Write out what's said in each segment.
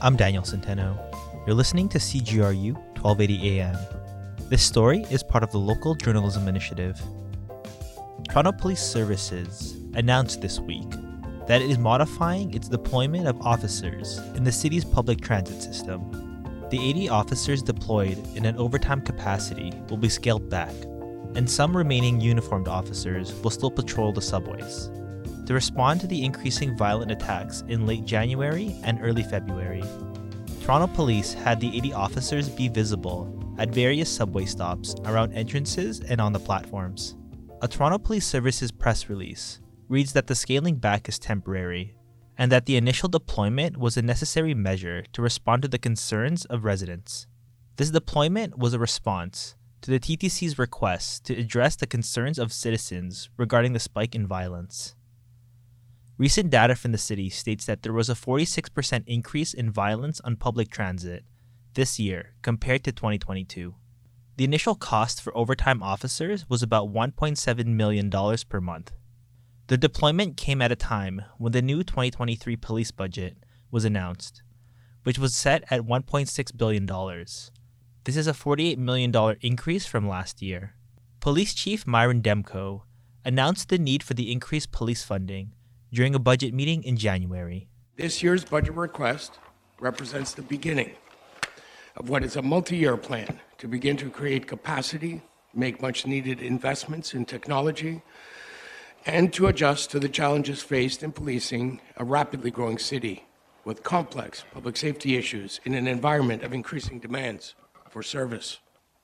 I'm Daniel Centeno. You're listening to CGRU 1280 AM. This story is part of the Local Journalism Initiative. Toronto Police Services announced this week that it is modifying its deployment of officers in the city's public transit system. The 80 officers deployed in an overtime capacity will be scaled back, and some remaining uniformed officers will still patrol the subways. To respond to the increasing violent attacks in late January and early February, Toronto Police had the 80 officers be visible at various subway stops around entrances and on the platforms. A Toronto Police Services press release reads that the scaling back is temporary and that the initial deployment was a necessary measure to respond to the concerns of residents. This deployment was a response to the TTC's request to address the concerns of citizens regarding the spike in violence. Recent data from the city states that there was a 46% increase in violence on public transit this year compared to 2022. The initial cost for overtime officers was about $1.7 million per month. The deployment came at a time when the new 2023 police budget was announced, which was set at $1.6 billion. This is a $48 million increase from last year. Police Chief Myron Demko announced the need for the increased police funding during a budget meeting in January. This year's budget request represents the beginning of what is a multi-year plan to begin to create capacity, make much-needed investments in technology, and to adjust to the challenges faced in policing a rapidly growing city with complex public safety issues in an environment of increasing demands for service.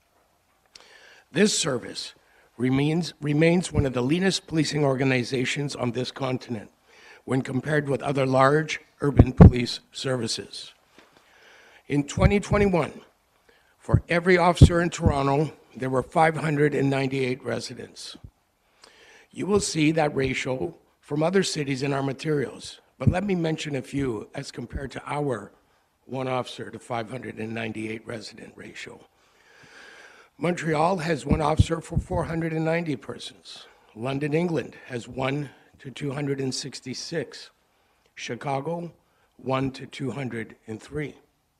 This service remains one of the leanest policing organizations on this continent when compared with other large urban police services. In 2021, for every officer in Toronto, there were 598 residents. You will see that ratio from other cities in our materials, but let me mention a few as compared to our one officer to 598 resident ratio. Montreal has one officer for 490 persons. London, England has 1 to 266. Chicago, 1 to 203.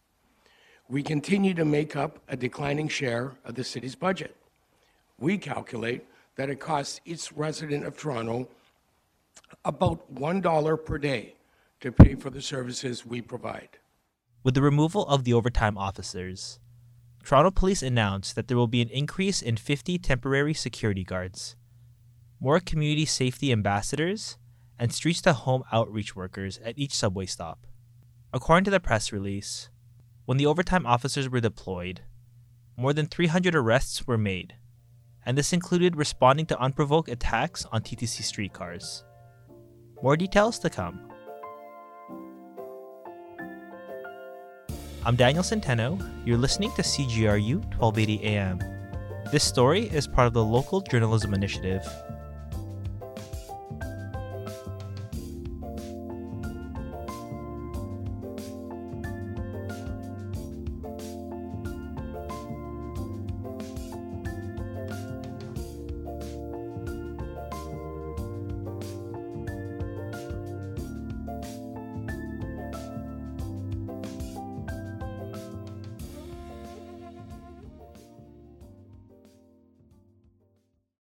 We continue to make up a declining share of the city's budget. We calculate that it costs each resident of Toronto about $1 per day to pay for the services we provide. With the removal of the overtime officers, Toronto Police announced that there will be an increase in 50 temporary security guards, more community safety ambassadors, and streets-to-home outreach workers at each subway stop. According to the press release, when the overtime officers were deployed, more than 300 arrests were made, and this included responding to unprovoked attacks on TTC streetcars. More details to come. I'm Daniel Centeno. You're listening to CGRU 1280 AM. This story is part of the Local Journalism Initiative.